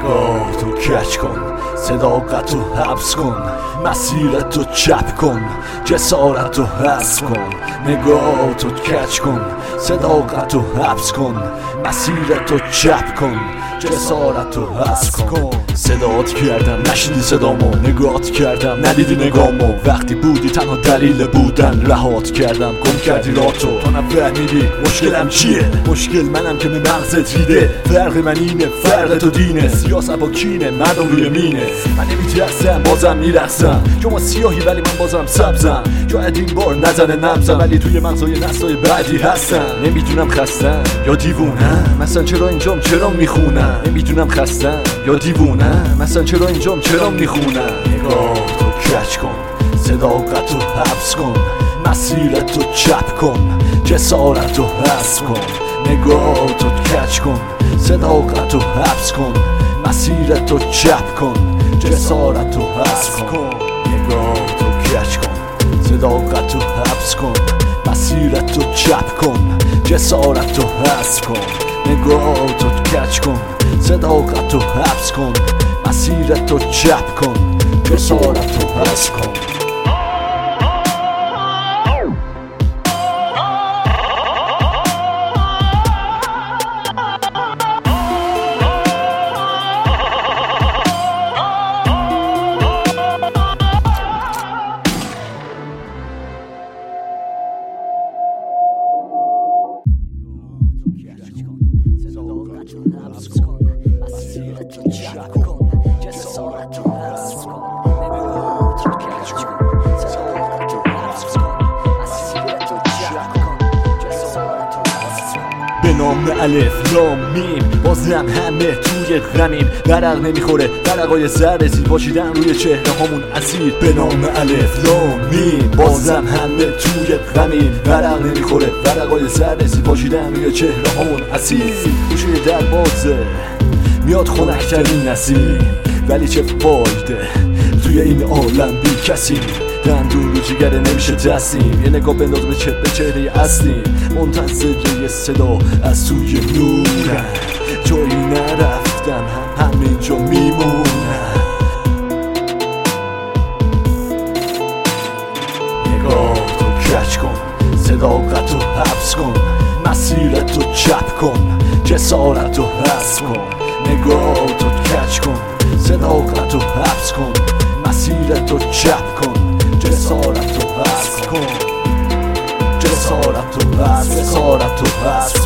نگاه تو کج کن، صداقت تو حبس کن، مسیرت تو چپ کن، جسارت تو حذف کن. نگاه تو کج کن، صداقت تو حبس کن، مسیرت تو چپ کن، جسارت تو حذف کن. صدات کردم نشنیدی صدامو، نگات کردم ندیدی نگامو. وقتی بودی تنها دلیل بودن رهات کردم، گم کردی راتو. تو نفهمیدی مشکلم چیه، مشکل منم که مغزت ریده. فرق من اینه، فرق تو دینه، سیاست با کینه، مردم روی مینه. من نمیترسم بازم میرقصم، شما سیاهی ولی من بازم سبزم. شاید این بار نزنه نبزم، ولی توی مغزای نسل‌های بعدی هستم. نمیدونم خستم یا دیوونم، مثلا چرا اینجام چرا میخونم. نمیدونم خستم یا دیوونم، مثلا چرا اینجام چرا میخونم. نگاه تو کج کن، صداقت تو حبس کن، مسیرت تو چپ کن، جسارت تو حذف کن. نگاه تو کج کن، صداقت تو حبس کن، مسیرت تو چپ کن، جسارت تو حذف کن. نگاه تو کج کن، صداقت تو حبس کن، مسیرت تو چپ کن، جسارت تو حذف کن. نگاه تو کج کن، صداقت تو حبس کن، مسیرت تو چپ کن، جسارت تو حذف کن. به نام الف لام میم، بازم همه توی غمیم. برق نمیخوره برقای زرد زیر پاشیدن روی چهره همون اسیر. به نام الف لام میم، بازم همه توی غمیم. برق نمیخوره برقای زرد زیر پاشیدن روی چهره همون اسیر. گوشه در بازه میاد خنک‌ترین نسیم، ولی چه فایده توی این عالم بی کسی. دندون رو جگره نمیشه دستیم، یه نگاه بنداز به چهره اصلیم. منتظر یه صدا از توی نورم، جایی نرفتم همینجا میمونم. نگاه تو کج کن، صداقت تو حبس کن، مسیرت تو چپ کن، جسارت تو حذف کن. نگاه تو کج کن، صداقت تو حبس کن، مسیرت تو چپ کن، جسارت تو حذف کن. جسارت تو حذف، جسارت تو حذف